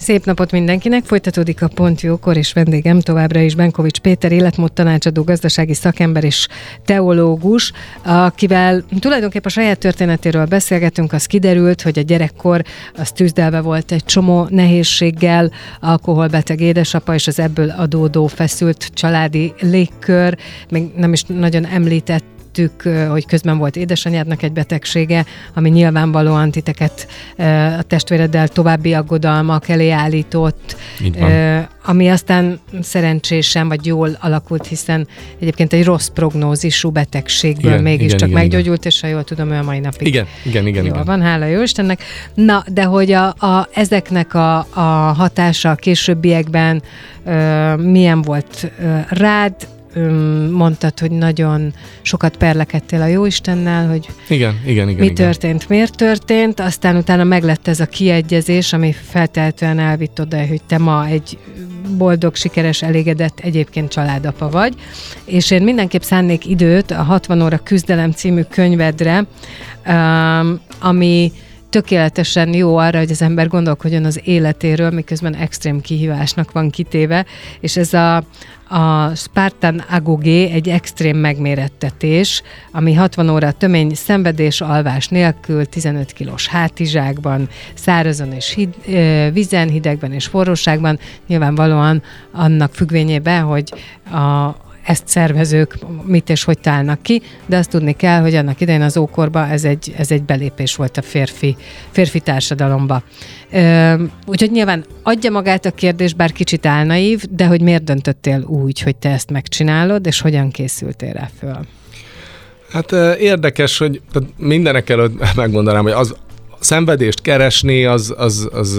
Szép napot mindenkinek, folytatódik a Pont Jókor, és vendégem továbbra is Benkovics Péter, életmódtanácsadó, gazdasági szakember és teológus, akivel tulajdonképpen a saját történetéről beszélgetünk. Az kiderült, hogy a gyerekkor az tűzdelve volt egy csomó nehézséggel, alkoholbeteg édesapa és az ebből adódó feszült családi légkör, még nem is nagyon említett, hogy közben volt édesanyádnak egy betegsége, ami nyilvánvalóan titeket a testvéreddel további aggodalmak elé állított, ami aztán szerencsésen vagy jól alakult, hiszen egyébként egy rossz prognózisú betegségből mégiscsak meggyógyult, és ha jól tudom, ő a mai napig Igen. Van, hála jó Istennek. Na, de hogy ezeknek a hatása a későbbiekben milyen volt rád? Mondtad, hogy nagyon sokat perlekedtél a Jóistennel, hogy mi történt, miért történt, aztán utána meglett ez a kiegyezés, ami feltehetően elvitt oda, hogy te ma egy boldog, sikeres, elégedett, egyébként családapa vagy, és én mindenképp szánnék időt a 60 óra küzdelem című könyvedre, ami tökéletesen jó arra, hogy az ember gondolkodjon az életéről, miközben extrém kihívásnak van kitéve, és ez a Spartan Agogé egy extrém megmérettetés, ami 60 óra tömény szenvedés, alvás nélkül, 15 kilós hátizsákban, szárazon és vízen, hidegben és forróságban, nyilvánvalóan annak függvényében, hogy ezt szervezők mit és hogy találnak ki, de azt tudni kell, hogy annak idején az ókorban ez egy belépés volt a férfi társadalomba. Úgyhogy nyilván adja magát a kérdés, bár kicsit álnaív, de hogy miért döntöttél úgy, hogy te ezt megcsinálod, és hogyan készültél rá föl? Hát érdekes, hogy mindenek előtt megmondanám, hogy az szenvedést keresni, az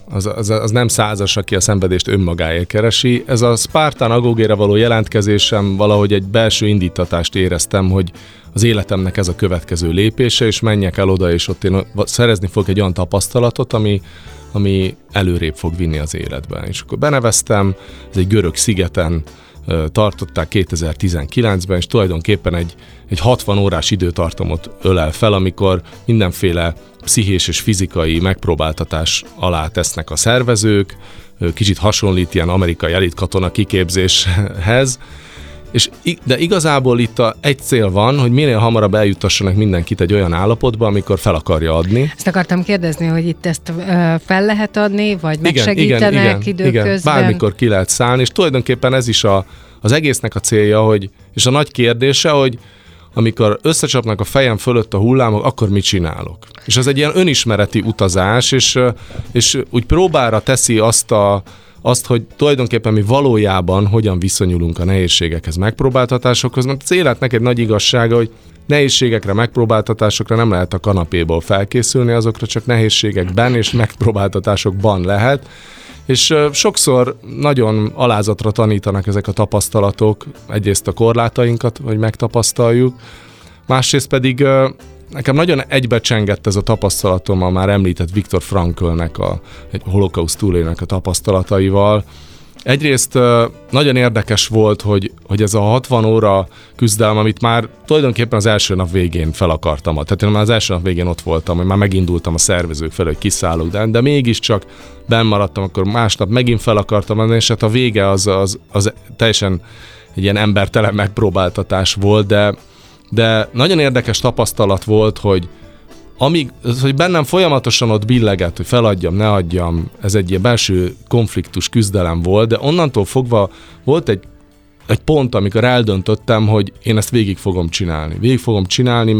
nem százas, aki a szenvedést önmagáért keresi. Ez a Spartan Agogére való jelentkezésem, valahogy egy belső indítatást éreztem, hogy az életemnek ez a következő lépése, és menjek el oda, és ott én szerezni fogok egy olyan tapasztalatot, ami előrébb fog vinni az életben. És akkor beneveztem, ez egy görög szigeten tartották 2019-ben, és tulajdonképpen egy 60 órás időtartamot ölel fel, amikor mindenféle pszichés és fizikai megpróbáltatás alá tesznek a szervezők, kicsit hasonlít ilyen amerikai elitkatona kiképzéshez, de igazából itt egy cél van, hogy minél hamarabb eljutassanak mindenkit egy olyan állapotba, amikor fel akarja adni. Ezt akartam kérdezni, hogy itt ezt fel lehet adni, vagy megsegítenek időközben? Igen, bármikor ki lehet szállni, és tulajdonképpen ez is az egésznek a célja, és a nagy kérdése, hogy amikor összecsapnak a fejem fölött a hullámok, akkor mit csinálok? És ez egy ilyen önismereti utazás, és úgy próbára teszi azt, hogy tulajdonképpen mi valójában hogyan viszonyulunk a nehézségekhez, megpróbáltatásokhoz, mert az életnek egy nagy igazsága, hogy nehézségekre, megpróbáltatásokra nem lehet a kanapéból felkészülni, azokra csak nehézségekben és megpróbáltatásokban lehet, és sokszor nagyon alázatra tanítanak ezek a tapasztalatok, egyrészt a korlátainkat, hogy megtapasztaljuk, másrészt pedig nekem nagyon egybecsengett ez a tapasztalatom a már említett Viktor Franklnek, egy holokauszt túlélőnek a tapasztalataival. Egyrészt nagyon érdekes volt, hogy ez a 60 óra küzdelem, amit már tulajdonképpen az első nap végén fel akartam. Tehát én már az első nap végén ott voltam, hogy már megindultam a szervezők felé, hogy kiszállok, de mégiscsak benn maradtam, akkor másnap megint fel akartam menni, és hát a vége az teljesen egy ilyen embertelen megpróbáltatás volt, de nagyon érdekes tapasztalat volt, hogy bennem folyamatosan ott billegett, hogy feladjam, ne adjam, ez egy ilyen belső konfliktus, küzdelem volt, de onnantól fogva volt egy pont, amikor eldöntöttem, hogy én ezt végig fogom csinálni. Végig fogom csinálni,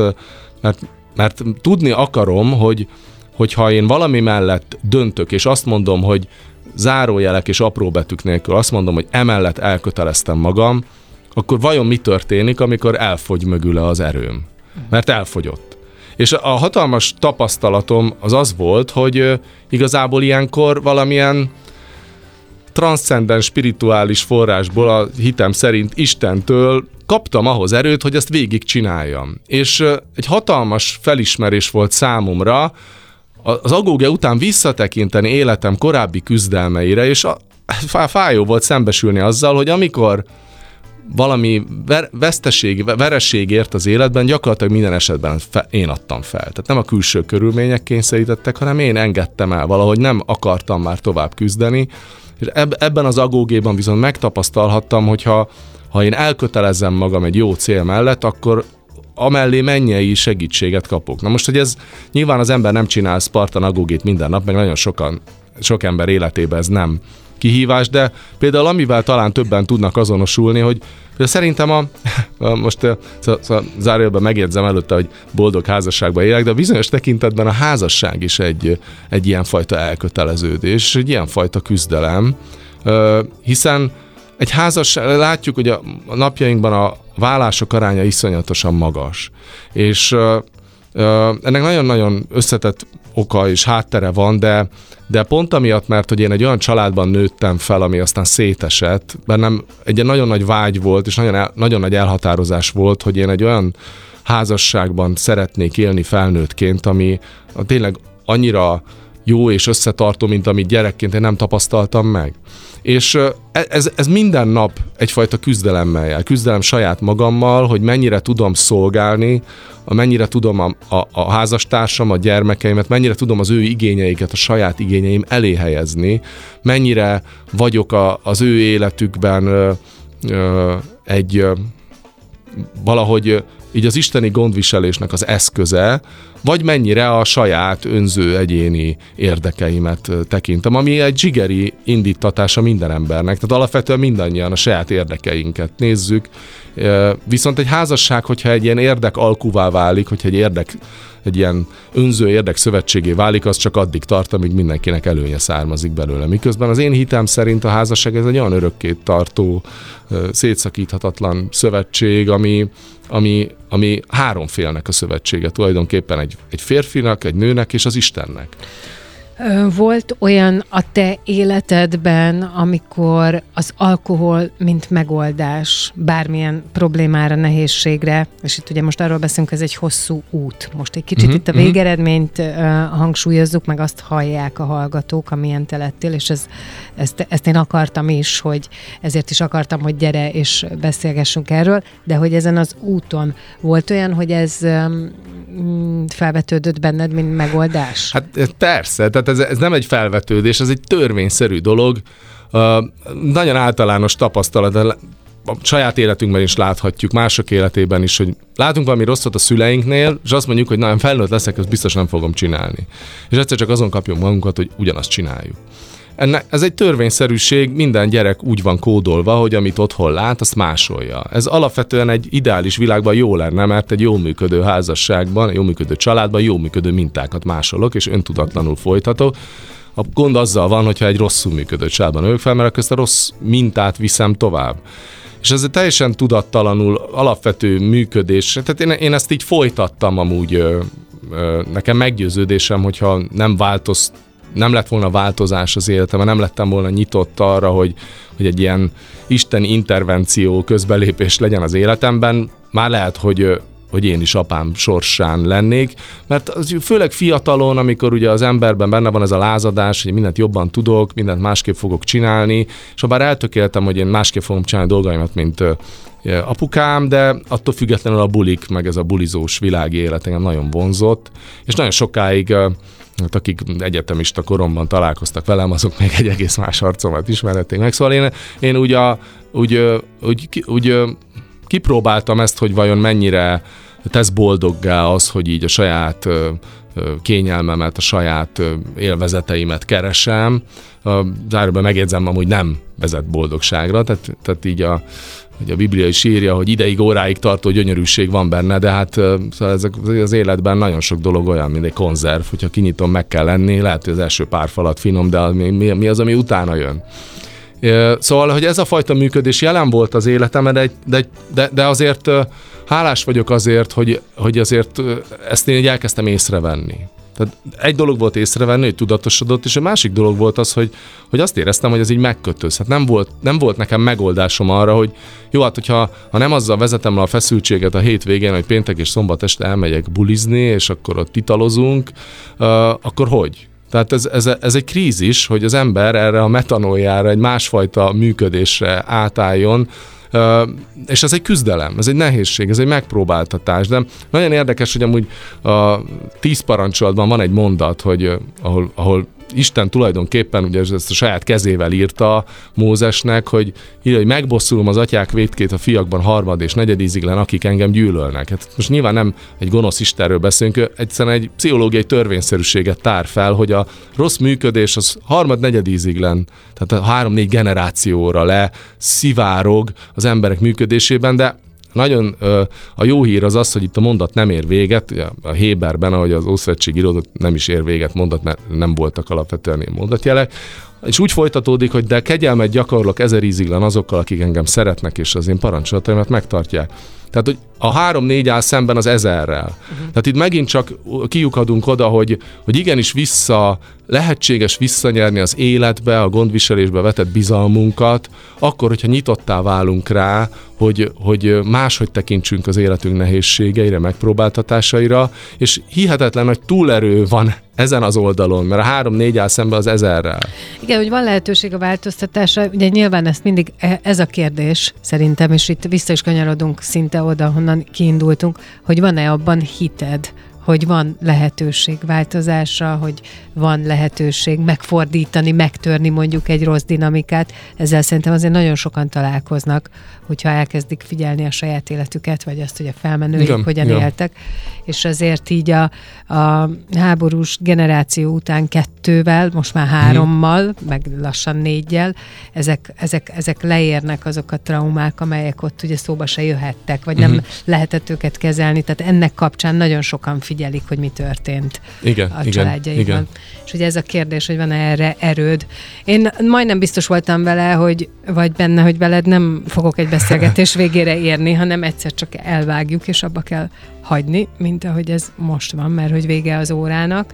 mert tudni akarom, hogyha én valami mellett döntök, és azt mondom, hogy zárójelek és apróbetűk nélkül azt mondom, hogy emellett elköteleztem magam, akkor vajon mi történik, amikor elfogy mögüle az erőm? Mert elfogyott. És a hatalmas tapasztalatom az volt, hogy igazából ilyenkor valamilyen transzcendens spirituális forrásból, a hitem szerint Istentől kaptam ahhoz erőt, hogy ezt végig csináljam. És egy hatalmas felismerés volt számomra az Agóge után visszatekinteni életem korábbi küzdelmeire, és fájó volt szembesülni azzal, hogy amikor valami vereség ért az életben, gyakorlatilag minden esetben én adtam fel. Tehát nem a külső körülmények kényszerítettek, hanem én engedtem el valahogy, nem akartam már tovább küzdeni. És ebben az agógéban viszont megtapasztalhattam, hogyha én elkötelezzem magam egy jó cél mellett, akkor amellé mennyei segítséget kapok. Na most, hogy ez nyilván az ember nem csinál Spartan agógét minden nap, meg nagyon sok ember életében ez nem kihívás, de például amivel talán többen tudnak azonosulni, hogy szerintem most zárójelben megjegyzem előtte, hogy boldog házasságban élek, de bizonyos tekintetben a házasság is egy ilyenfajta elköteleződés, egy ilyenfajta küzdelem, hiszen egy házasság, látjuk, hogy a napjainkban a vállások aránya iszonyatosan magas, és ennek nagyon-nagyon összetett oka és háttere van, de pont amiatt, mert hogy én egy olyan családban nőttem fel, ami aztán szétesett, bennem egy nagyon nagy vágy volt, és nagyon nagy elhatározás volt, hogy én egy olyan házasságban szeretnék élni felnőttként, ami tényleg annyira jó és összetartó, mint amit gyerekként én nem tapasztaltam meg. És ez minden nap egyfajta küzdelemmel jár. Küzdelem saját magammal, hogy mennyire tudom szolgálni, mennyire tudom a házastársam, a gyermekeimet, mennyire tudom az ő igényeiket a saját igényeim elé helyezni, mennyire vagyok az ő életükben valahogy így az isteni gondviselésnek az eszköze, vagy mennyire a saját önző egyéni érdekeimet tekintem, ami egy zsigeri indítatása minden embernek. Tehát alapvetően mindannyian a saját érdekeinket nézzük. Viszont egy házasság, hogyha egy ilyen érdekalkuvá válik, hogyha egy ilyen önző érdek szövetségé válik, az csak addig tart, amíg mindenkinek előnye származik belőle. Miközben az én hitem szerint a házasság ez egy olyan örökké tartó, szétszakíthatatlan szövetség, ami három félnek a szövetsége, tulajdonképpen egy férfinak, egy nőnek és az Istennek. Volt olyan a te életedben, amikor az alkohol, mint megoldás bármilyen problémára, nehézségre, és itt ugye most arról beszélünk, ez egy hosszú út. Most egy kicsit itt a végeredményt hangsúlyozzuk, meg azt hallják a hallgatók, amilyen te lettél, és ezt én akartam is, hogy ezért is akartam, hogy gyere és beszélgessünk erről, de hogy ezen az úton volt olyan, hogy ez felvetődött benned, mint megoldás? Hát persze, tehát ez nem egy felvetődés, ez egy törvényszerű dolog. Nagyon általános tapasztalat, a saját életünkben is láthatjuk, mások életében is, hogy látunk valami rosszat a szüleinknél, és azt mondjuk, hogy nagyon felnőtt leszek, ezt biztos nem fogom csinálni. És egyszer csak azon kapjuk magunkat, hogy ugyanazt csináljuk. Ez egy törvényszerűség, minden gyerek úgy van kódolva, hogy amit otthon lát, azt másolja. Ez alapvetően egy ideális világban jó lenne, mert egy jól működő házasságban, jó működő családban jó működő mintákat másolok, és öntudatlanul folytatok. A gond azzal van, hogyha egy rosszul működő családban nők fel, mert akkor ezt a rossz mintát viszem tovább. És ez egy teljesen tudattalanul alapvető működés. Tehát én ezt így folytattam amúgy, nekem meggyőződésem, hogyha nem lett volna változás az életemben, nem lettem volna nyitott arra, hogy egy ilyen isteni intervenció, közbelépés legyen az életemben, már lehet, hogy én is apám sorsán lennék, mert főleg fiatalon, amikor ugye az emberben benne van ez a lázadás, hogy mindent jobban tudok, mindent másképp fogok csinálni, és ha bár eltökéltem, hogy én másképp fogom csinálni dolgaimat, mint apukám, de attól függetlenül a bulik, meg ez a bulizós világi élet engem nagyon vonzott, és nagyon sokáig akik egyetemista koromban találkoztak velem, azok még egy egész más arcomat ismerhették meg. Szóval én úgy kipróbáltam ezt, hogy vajon mennyire tesz boldoggá az, hogy így a saját kényelmemet, a saját élvezeteimet keresem. Záróban megjegyzem, amúgy nem vezet boldogságra, tehát így a Biblia is írja, hogy ideig, óráig tartó gyönyörűség van benne, de hát szóval az életben nagyon sok dolog olyan, mint egy konzerv, hogyha kinyitom, meg kell lenni, lehet, hogy az első pár falat finom, de mi az, ami utána jön. Szóval, hogy ez a fajta működés jelen volt az életemben, de azért hálás vagyok azért, hogy azért ezt én így elkezdtem észrevenni. Tehát egy dolog volt észrevenni, hogy tudatosodott, és a másik dolog volt az, hogy azt éreztem, hogy ez így megkötöz. Hát nem volt nekem megoldásom arra, hogy jó, hát hogyha nem azzal vezetem le a feszültséget a hétvégén, hogy péntek és szombat este elmegyek bulizni, és akkor ott italozunk, akkor hogy? Tehát ez egy krízis, hogy az ember erre a metanoljára, egy másfajta működésre átálljon, És ez egy küzdelem, ez egy nehézség, ez egy megpróbáltatás, de nagyon érdekes, hogy amúgy a 10 parancsolatban van egy mondat, hogy ahol Isten tulajdonképpen ugye ezt a saját kezével írta Mózesnek, hogy írja, hogy megbosszulom az atyák vétkét a fiakban harmad és negyed íziglen, akik engem gyűlölnek. Hát most nyilván nem egy gonosz Istenről beszélünk, egyszerűen egy pszichológiai törvényszerűséget tár fel, hogy a rossz működés az harmad negyed íziglen, tehát a 3-4 generációra szivárog az emberek működésében, de nagyon a jó hír az, hogy itt a mondat nem ér véget, a Héberben, ahogy az Ószövetség íródott, nem is ér véget mondat, mert nem voltak alapvetően ilyen mondatjelek, és úgy folytatódik, hogy de kegyelmet gyakorlok 1000 íziglen azokkal, akik engem szeretnek, és az én parancsolataimat megtartják. Tehát, hogy a 3-4 áll szemben az 1000-rel. Tehát itt megint csak kiukadunk oda, hogy igenis lehetséges visszanyerni az életbe, a gondviselésbe vetett bizalmunkat, akkor, hogyha nyitottá válunk rá, hogy máshogy tekintsünk az életünk nehézségeire, megpróbáltatásaira, és hihetetlen nagy túlerő van ezen az oldalon, mert a 3-4 áll szemben az 1000-rel. Igen, hogy van lehetőség a változtatásra, ugye nyilván ezt mindig, ez a kérdés szerintem, és itt vissza is kanyarodunk szinte oda, honnan kiindultunk, hogy van-e abban hited, hogy van lehetőség változásra, hogy van lehetőség megfordítani, megtörni mondjuk egy rossz dinamikát. Ezzel szerintem azért nagyon sokan találkoznak, hogyha elkezdik figyelni a saját életüket, vagy azt, hogy a felmenőik hogyan éltek. És azért így a háborús generáció után 2-vel, most már 3-mal, meg lassan 4-jel, ezek leérnek azok a traumák, amelyek ott ugye szóba se jöhettek, vagy nem lehetett őket kezelni. Tehát ennek kapcsán nagyon sokan figyelik, hogy mi történt a családjaikban. Igen. És ugye ez a kérdés, hogy van erre erőd. Én majdnem biztos voltam vele, vagy benne, hogy veled nem fogok egy beszélgetés végére érni, hanem egyszer csak elvágjuk, és abba kell hagyni, mint ahogy ez most van, mert hogy vége az órának.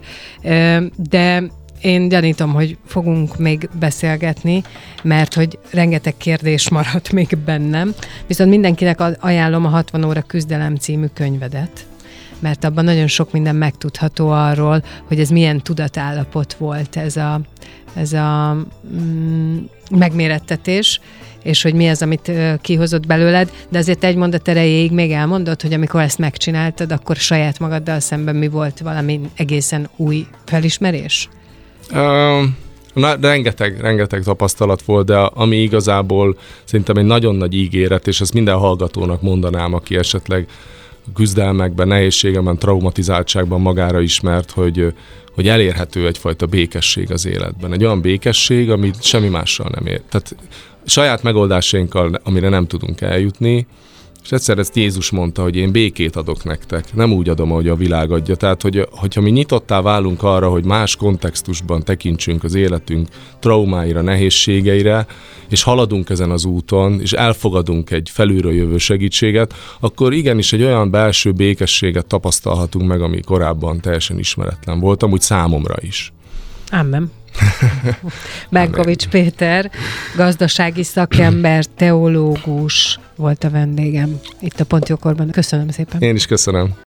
De én gyanítom, hogy fogunk még beszélgetni, mert hogy rengeteg kérdés maradt még bennem. Viszont mindenkinek ajánlom a 60 óra küzdelem című könyvedet, mert abban nagyon sok minden megtudható arról, hogy ez milyen tudatállapot volt ez a megmérettetés, és hogy mi az, amit kihozott belőled, de azért egy mondat erejéig még elmondod, hogy amikor ezt megcsináltad, akkor saját magaddal szemben mi volt valami egészen új felismerés? Rengeteg tapasztalat volt, de ami igazából szerintem egy nagyon nagy ígéret, és ezt minden hallgatónak mondanám, aki esetleg küzdelmekben, nehézségekben, traumatizáltságban magára ismert, hogy elérhető egyfajta békesség az életben. Egy olyan békesség, amit semmi mással nem ér. Tehát saját megoldásainkkal, amire nem tudunk eljutni, és egyszer ezt Jézus mondta, hogy én békét adok nektek, nem úgy adom, ahogy a világ adja. Tehát, hogyha mi nyitottá válunk arra, hogy más kontextusban tekintsünk az életünk traumáira, nehézségeire, és haladunk ezen az úton, és elfogadunk egy felülről jövő segítséget, akkor igenis egy olyan belső békességet tapasztalhatunk meg, ami korábban teljesen ismeretlen volt, amúgy számomra is. Amen. Benkovics Péter, gazdasági szakember, teológus volt a vendégem itt a Pont Jókorban. Köszönöm szépen. Én is köszönöm.